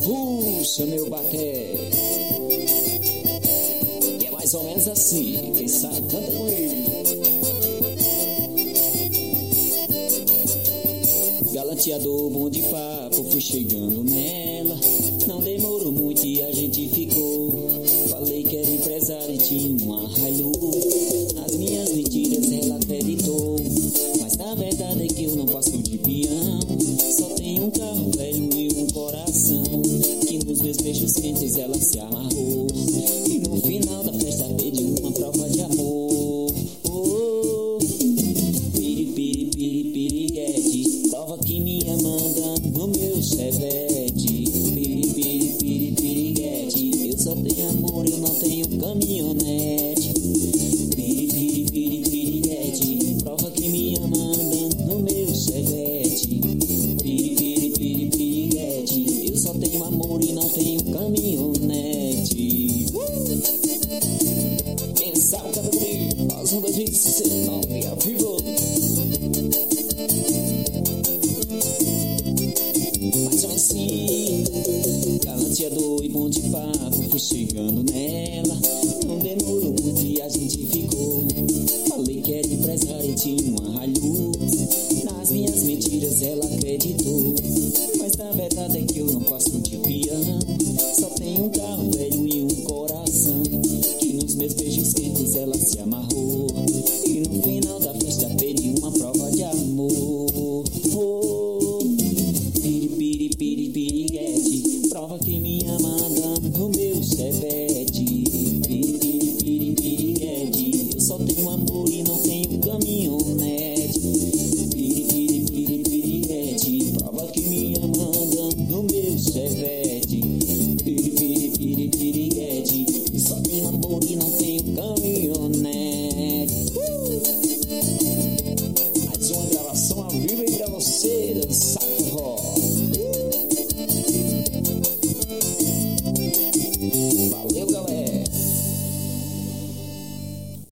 Puxa, meu baté. E é mais ou menos assim, quem sabe canta comigo. Galanteador, bom de papo, fui chegando nela. Não demorou muito e a gente ficou. Falei que era empresário e tinha uma Hilux. Nas minhas mentiras ela acreditou. Mas na verdade é que eu não passo de peão. Só tenho um carro velho e um coração. Que nos meus beijos quentes ela se amarrou. E no final da festa pediu uma prova de amor. Piri, piri, piri, piriguete. Prova que me manda no meu chevette. Piri, piri, piri, piriguete. Eu só tenho amor, eu não tenho caminhonete. Piri, piri, piri, piriguete. Prova que me manda no meu chevette. Piri, piri, piri, piriguete. Eu só tenho amor e não tenho caminhonete. Quem sabe canta comigo? Nós vamos 2019 ao vivo. Mas assim, galanteador e bom de papo, fui chegando nela. Não demorou muito e a gente ficou. Falei que era empresário e tinha uma Hilux. Nas minhas mentiras ela acreditou. Mas na verdade é que eu não passo de peão. Só tenho um carro velho e um coração. Que nos meus beijos quentes ela se amarrou. E no final da festa pedi uma prova de amor. Piri, piri, piri, piriguete. Prova que me manda no meu chevette. Piri, piri, piri, piriguete. Eu só tenho amor e não tenho caminhonete. Piri, piri, piri, piriguete. Prova que me manda no meu chevette. Piri, piri, piri, piriguete. Eu só tenho amor e não tenho caminhonete. Mais uma gravação ao vivo aí pra você dançar.